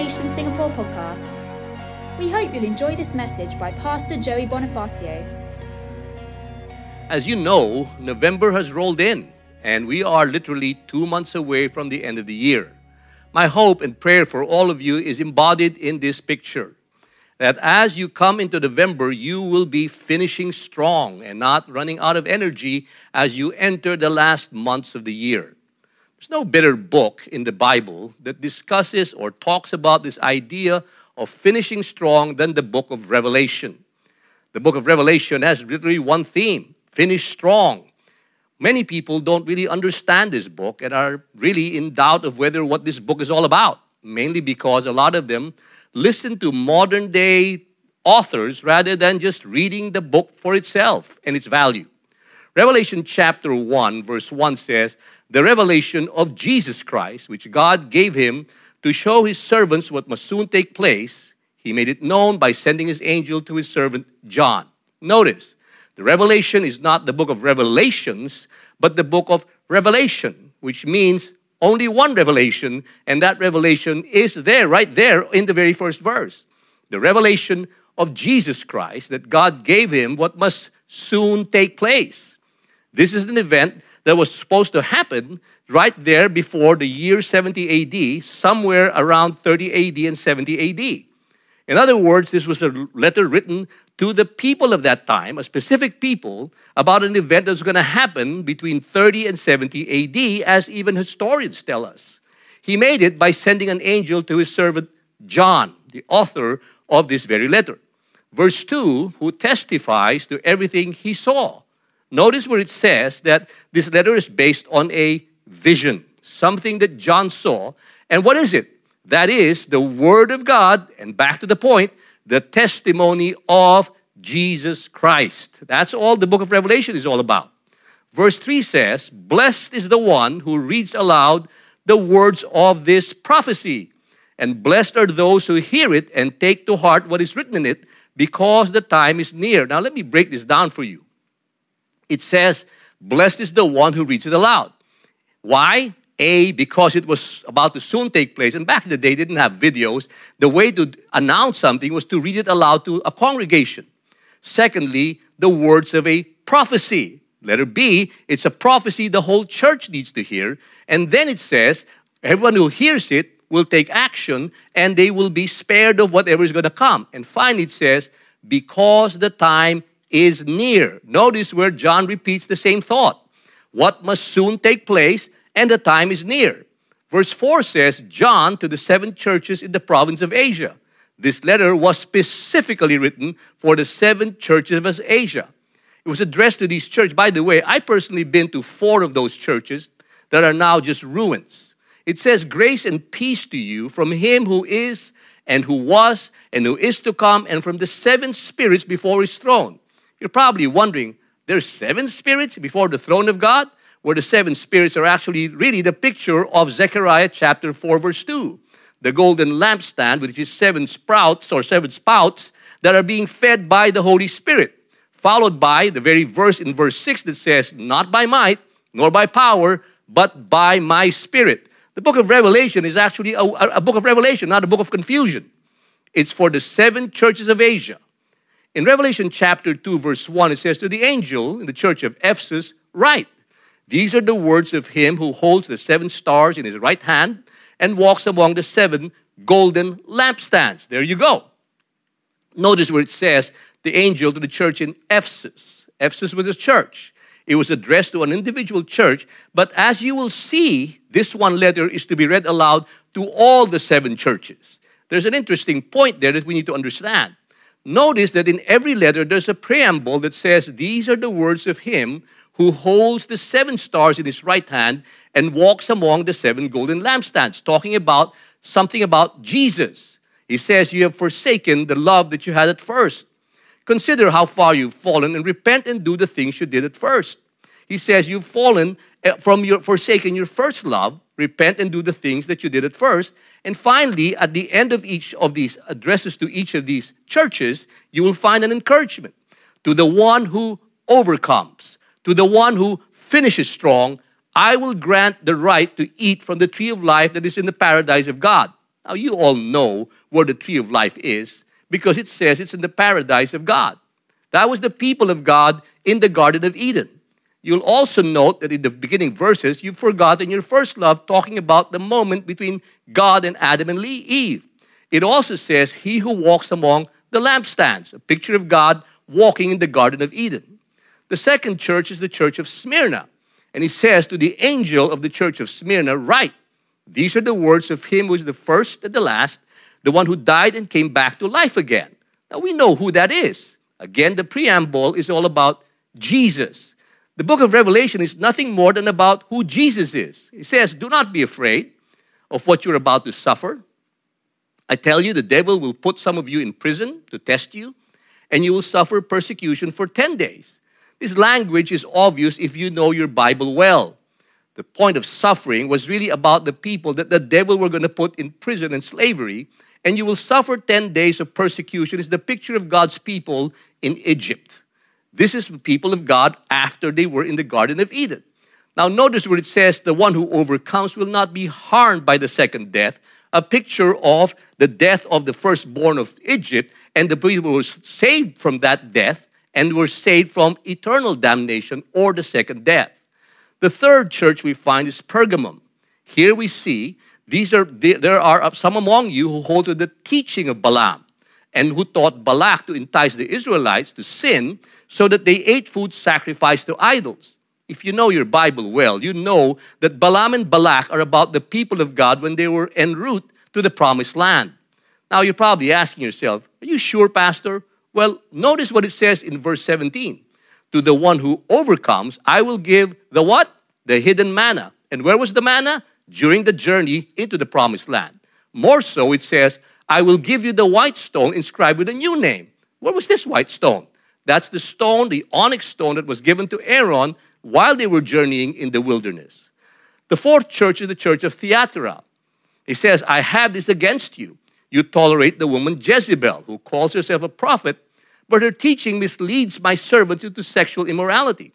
Revelation Singapore podcast. We hope you'll enjoy this message by Pastor Joey Bonifacio. As you know, November has rolled in, and we are literally 2 months away from the end of the year. My hope and prayer for all of you is embodied in this picture, that as you come into November, you will be finishing strong and not running out of energy as you enter the last months of the year. There's no better book in the Bible that discusses or talks about this idea of finishing strong than the book of Revelation. The book of Revelation has literally one theme: finish strong. Many people don't really understand this book and are really in doubt of whether what this book is all about, mainly because a lot of them listen to modern day authors rather than just reading the book for itself and its value. Revelation chapter 1 verse 1 says, "The revelation of Jesus Christ, which God gave him to show his servants what must soon take place, he made it known by sending his angel to his servant John." Notice, the revelation is not the book of Revelations, but the book of Revelation, which means only one revelation, and that revelation is there, right there in the very first verse. The revelation of Jesus Christ, that God gave him what must soon take place. This is an event that was supposed to happen right there before the year 70 AD, somewhere around 30 AD and 70 AD. In other words, this was a letter written to the people of that time, a specific people, about an event that was going to happen between 30 and 70 AD, as even historians tell us. He made it by sending an angel to his servant John, the author of this very letter. Verse 2, who testifies to everything he saw. Notice where it says that this letter is based on a vision, something that John saw. And what is it? That is the Word of God, and back to the point, the testimony of Jesus Christ. That's all the book of Revelation is all about. Verse 3 says, "Blessed is the one who reads aloud the words of this prophecy, and blessed are those who hear it and take to heart what is written in it, because the time is near." Now let me break this down for you. It says, "Blessed is the one who reads it aloud." Why? Because it was about to soon take place. And back in the day, they didn't have videos. The way to announce something was to read it aloud to a congregation. Secondly, the words of a prophecy. Letter B, it's a prophecy the whole church needs to hear. And then it says, everyone who hears it will take action and they will be spared of whatever is going to come. And finally, it says, because the time is near. Notice where John repeats the same thought. What must soon take place, and the time is near. Verse 4 says, John to the 7 churches in the province of Asia. This letter was specifically written for the 7 churches of Asia. It was addressed to these churches. By the way, I personally been to 4 of those churches that are now just ruins. It says, "Grace and peace to you from him who is and who was and who is to come, and from the 7 spirits before his throne." You're probably wondering, there's 7 spirits before the throne of God? Where the 7 spirits are actually really the picture of Zechariah chapter 4 verse 2. The golden lampstand, which is 7 sprouts or 7 spouts that are being fed by the Holy Spirit. Followed by the very verse in verse 6 that says, "Not by might, nor by power, but by my Spirit." The book of Revelation is actually a book of revelation, not a book of confusion. It's for the 7 churches of Asia. In Revelation chapter 2 verse 1, it says, "To the angel in the church of Ephesus, write, these are the words of him who holds the 7 stars in his right hand and walks among the 7 golden lampstands." There you go. Notice where it says, the angel to the church in Ephesus. Ephesus was a church. It was addressed to an individual church, but as you will see, this one letter is to be read aloud to all the 7 churches. There's an interesting point there that we need to understand. Notice that in every letter, there's a preamble that says, these are the words of him who holds the 7 stars in his right hand and walks among the 7 golden lampstands, talking about something about Jesus. He says, you have forsaken the love that you had at first. Consider how far you've fallen and repent and do the things you did at first. He says, you've fallen from forsaken your first love. Repent and do the things that you did at first. And finally, at the end of each of these addresses to each of these churches, you will find an encouragement. To the one who overcomes, to the one who finishes strong, I will grant the right to eat from the tree of life that is in the paradise of God. Now, you all know where the tree of life is because it says it's in the paradise of God. That was the people of God in the Garden of Eden. You'll also note that in the beginning verses, you've forgotten your first love, talking about the moment between God and Adam and Eve. It also says, he who walks among the lampstands, a picture of God walking in the Garden of Eden. The second church is the church of Smyrna. And he says to the angel of the church of Smyrna, write, these are the words of him who is the first and the last, the one who died and came back to life again. Now we know who that is. Again, the preamble is all about Jesus. The book of Revelation is nothing more than about who Jesus is. He says, do not be afraid of what you're about to suffer. I tell you, the devil will put some of you in prison to test you, and you will suffer persecution for 10 days. This language is obvious if you know your Bible well. The point of suffering was really about the people that the devil were going to put in prison and slavery, and you will suffer 10 days of persecution. It's the picture of God's people in Egypt. This is the people of God after they were in the Garden of Eden. Now notice where it says, the one who overcomes will not be harmed by the second death, a picture of the death of the firstborn of Egypt, and the people were saved from that death and were saved from eternal damnation or the second death. The third church we find is Pergamum. Here we see there are some among you who hold to the teaching of Balaam and who taught Balak to entice the Israelites to sin so that they ate food sacrificed to idols. If you know your Bible well, you know that Balaam and Balak are about the people of God when they were en route to the promised land. Now you're probably asking yourself, are you sure, Pastor? Well, notice what it says in verse 17. To the one who overcomes, I will give the what? The hidden manna. And where was the manna? During the journey into the promised land. More so, it says, I will give you the white stone inscribed with a new name. What was this white stone? That's the stone, the onyx stone that was given to Aaron while they were journeying in the wilderness. The fourth church is the church of Thyatira. He says, I have this against you. You tolerate the woman Jezebel, who calls herself a prophet, but her teaching misleads my servants into sexual immorality.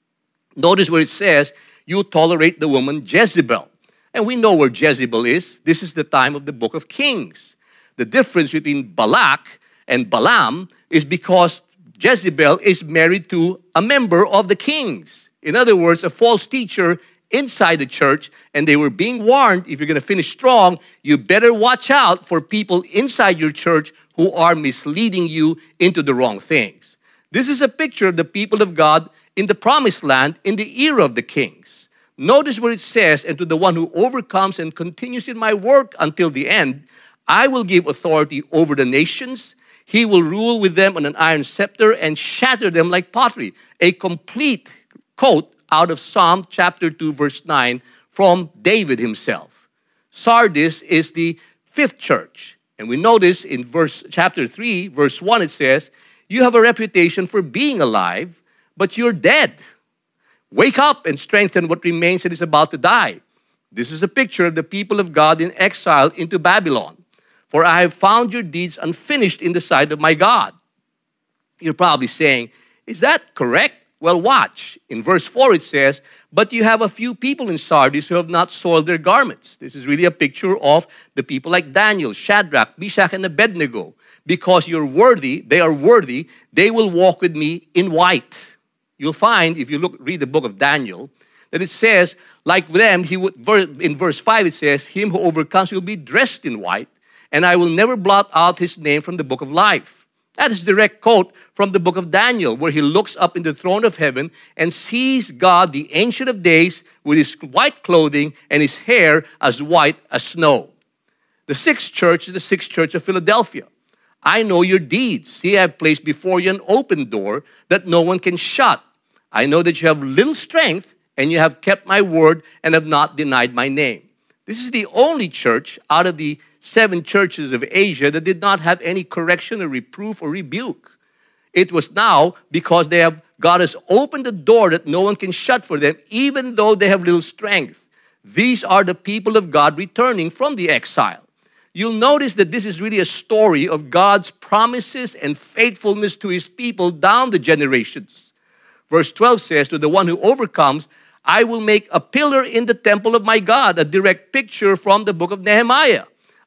Notice where it says, you tolerate the woman Jezebel. And we know where Jezebel is. This is the time of the book of Kings. The difference between Balak and Balaam is because Jezebel is married to a member of the kings. In other words, a false teacher inside the church, and they were being warned, if you're going to finish strong, you better watch out for people inside your church who are misleading you into the wrong things. This is a picture of the people of God in the promised land in the era of the kings. Notice where it says, and to the one who overcomes and continues in my work until the end, I will give authority over the nations. He will rule with them on an iron scepter and shatter them like pottery. A complete quote out of Psalm chapter 2, verse 9 from David himself. Sardis is the fifth church. And we notice in chapter 3, verse 1, it says, you have a reputation for being alive, but you're dead. Wake up and strengthen what remains and is about to die. This is a picture of the people of God in exile into Babylon. For I have found your deeds unfinished in the sight of my God. You're probably saying, is that correct? Well, watch. In verse 4 it says, but you have a few people in Sardis who have not soiled their garments. This is really a picture of the people like Daniel, Shadrach, Meshach, and Abednego. Because you're worthy, they are worthy, they will walk with me in white. You'll find, if you read the book of Daniel, that it says, like them, in verse 5 it says, him who overcomes will be dressed in white, and I will never blot out his name from the book of life. That is a direct quote from the book of Daniel, where he looks up in the throne of heaven and sees God, the Ancient of Days, with his white clothing and his hair as white as snow. The sixth church is the sixth church of Philadelphia. I know your deeds. See, I have placed before you an open door that no one can shut. I know that you have little strength, and you have kept my word and have not denied my name. This is the only church out of the 7 churches of Asia that did not have any correction or reproof or rebuke. It was now because God has opened the door that no one can shut for them, even though they have little strength. These are the people of God returning from the exile. You'll notice that this is really a story of God's promises and faithfulness to his people down the generations. Verse 12 says, to the one who overcomes, I will make a pillar in the temple of my God, a direct picture from the book of Nehemiah.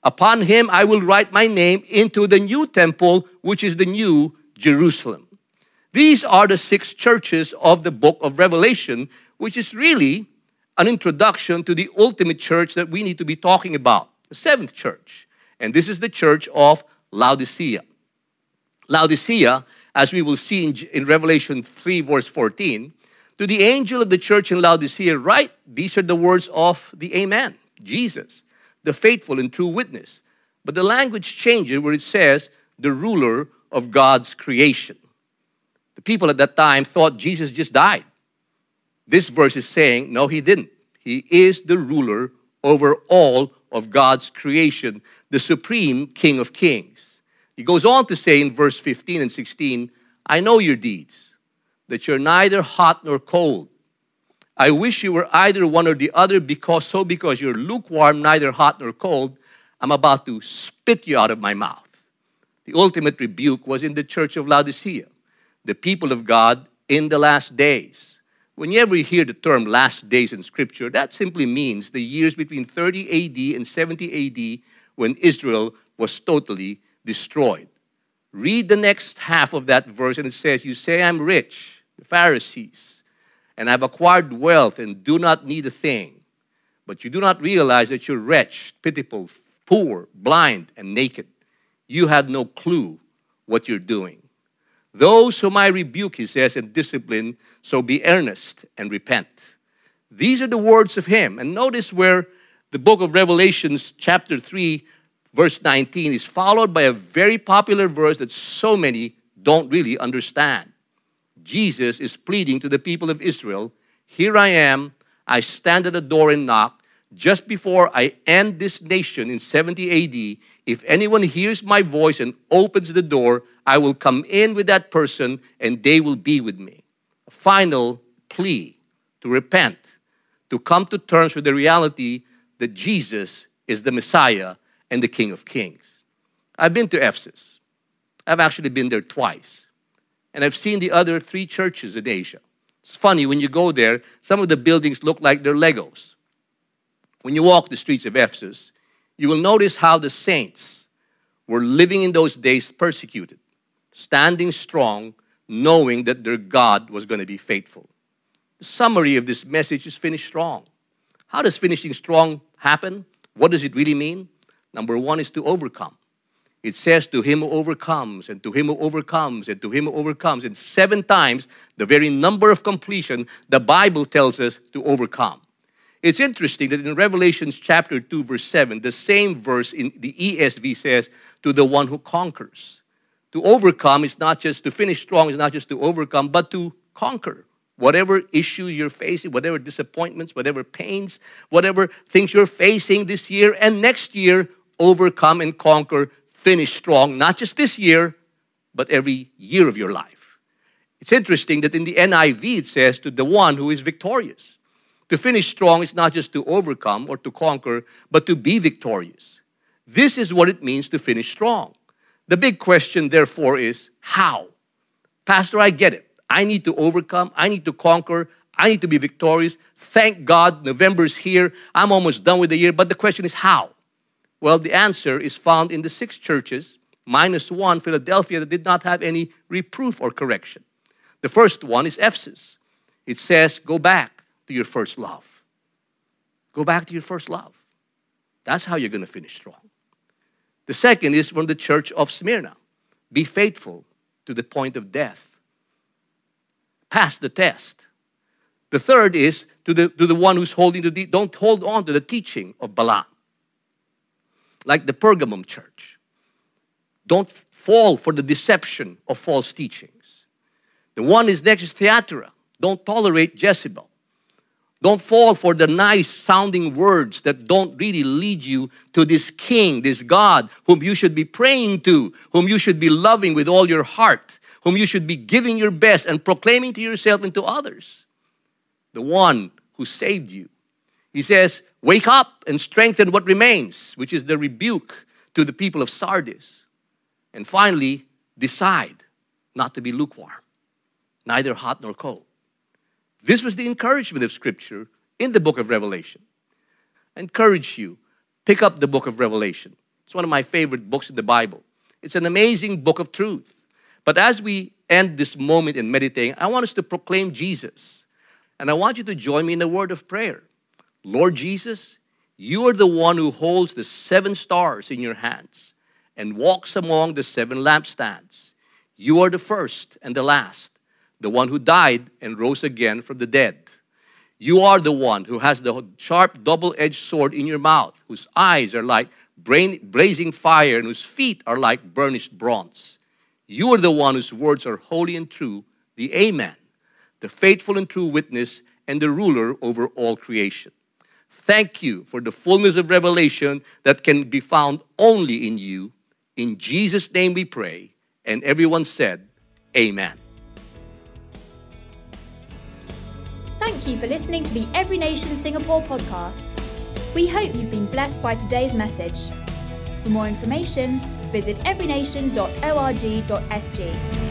Upon him I will write my name into the new temple, which is the new Jerusalem. These are the 6 churches of the book of Revelation, which is really an introduction to the ultimate church that we need to be talking about, the 7th church. And this is the church of Laodicea. Laodicea, as we will see in Revelation 3, verse 14, to the angel of the church in Laodicea write, these are the words of the Amen, Jesus, the faithful and true witness. But the language changes where it says, the ruler of God's creation. The people at that time thought Jesus just died. This verse is saying, no, he didn't. He is the ruler over all of God's creation, the supreme King of Kings. He goes on to say in verse 15 and 16, I know your deeds, that you're neither hot nor cold. I wish you were either one or the other, because you're lukewarm, neither hot nor cold, I'm about to spit you out of my mouth. The ultimate rebuke was in the church of Laodicea, the people of God in the last days. Whenever you hear the term last days in Scripture, that simply means the years between 30 AD and 70 AD when Israel was totally destroyed. Read the next half of that verse and it says, you say I'm rich, the Pharisees, and I've acquired wealth and do not need a thing. But you do not realize that you're wretched, pitiful, poor, blind, and naked. You have no clue what you're doing. Those whom I rebuke, he says, and discipline, so be earnest and repent. These are the words of him. And notice where the book of Revelations chapter 3, verse 19 is followed by a very popular verse that so many don't really understand. Jesus is pleading to the people of Israel, here I am, I stand at the door and knock. Just before I end this nation in 70 AD, if anyone hears my voice and opens the door, I will come in with that person and they will be with me. A final plea to repent, to come to terms with the reality that Jesus is the Messiah and the King of Kings. I've been to Ephesus. I've actually been there twice. And I've seen the other 3 churches in Asia. It's funny, when you go there, some of the buildings look like they're Legos. When you walk the streets of Ephesus, you will notice how the saints were living in those days persecuted, standing strong, knowing that their God was going to be faithful. The summary of this message is finish strong. How does finishing strong happen? What does it really mean? Number 1 is to overcome. It says to him who overcomes, and to him who overcomes, and to him who overcomes. And 7 times, the very number of completion, the Bible tells us to overcome. It's interesting that in Revelation chapter 2, verse 7, the same verse in the ESV says, to the one who conquers. To overcome is not just to finish strong, is not just to overcome, but to conquer. Whatever issues you're facing, whatever disappointments, whatever pains, whatever things you're facing this year and next year, overcome and conquer, finish strong, not just this year, but every year of your life. It's interesting that in the NIV it says, to the one who is victorious. To finish strong is not just to overcome or to conquer, but to be victorious. This is what it means to finish strong. The big question, therefore, is how? Pastor, I get it. I need to overcome. I need to conquer. I need to be victorious. Thank God, November is here. I'm almost done with the year. But the question is how? Well, the answer is found in the 6 churches, minus 1, Philadelphia, that did not have any reproof or correction. The first one is Ephesus. It says, go back to your first love. Go back to your first love. That's how you're going to finish strong. The second is from the church of Smyrna. Be faithful to the point of death. Pass the test. The third is to the one who's holding don't hold on to the teaching of Balaam. Like the Pergamum church. Don't fall for the deception of false teachings. The one is next is Thyatira. Don't tolerate Jezebel. Don't fall for the nice sounding words that don't really lead you to this king, this God, whom you should be praying to, whom you should be loving with all your heart, whom you should be giving your best and proclaiming to yourself and to others. The one who saved you. He says, wake up and strengthen what remains, which is the rebuke to the people of Sardis. And finally, decide not to be lukewarm, neither hot nor cold. This was the encouragement of Scripture in the book of Revelation. I encourage you, pick up the book of Revelation. It's one of my favorite books in the Bible. It's an amazing book of truth. But as we end this moment in meditating, I want us to proclaim Jesus. And I want you to join me in a word of prayer. Lord Jesus, you are the one who holds the 7 stars in your hands and walks among the 7 lampstands. You are the first and the last, the one who died and rose again from the dead. You are the one who has the sharp double-edged sword in your mouth, whose eyes are like blazing fire and whose feet are like burnished bronze. You are the one whose words are holy and true, the Amen, the faithful and true witness, and the ruler over all creation. Thank you for the fullness of revelation that can be found only in you. In Jesus' name we pray. And everyone said, Amen. Thank you for listening to the Every Nation Singapore podcast. We hope you've been blessed by today's message. For more information, visit everynation.org.sg.